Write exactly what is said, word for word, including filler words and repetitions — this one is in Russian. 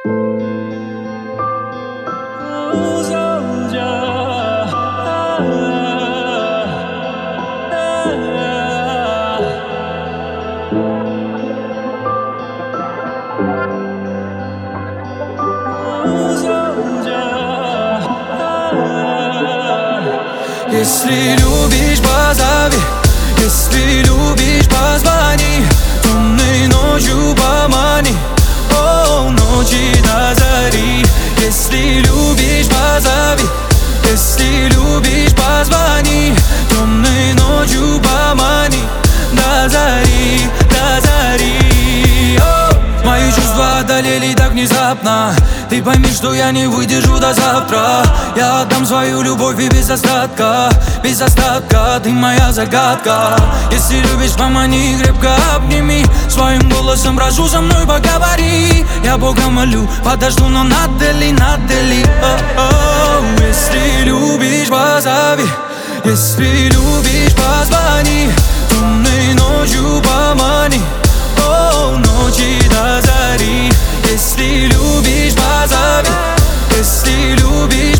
Если любишь, позови, если любишь, позвони. Темной ночью помани, о, ночи до зари. Если любишь, позови, если любишь, позвони. Темной ночью помани, до зари, до зари. О, мои чувства одолели так внезапно. Ты пойми, что я не выдержу до завтра. Я отдам свою любовь и без остатка, без остатка, ты моя загадка. Если любишь, помани, крепко обними. Своим голосом прошу, со мной поговори. Я Бога молю, подожду, но надо ли, надо ли. О-о-о. Если любишь, позови, если любишь, позвони. Темной ночью помани, о, ночи до зари. Если любишь, позови, если любишь,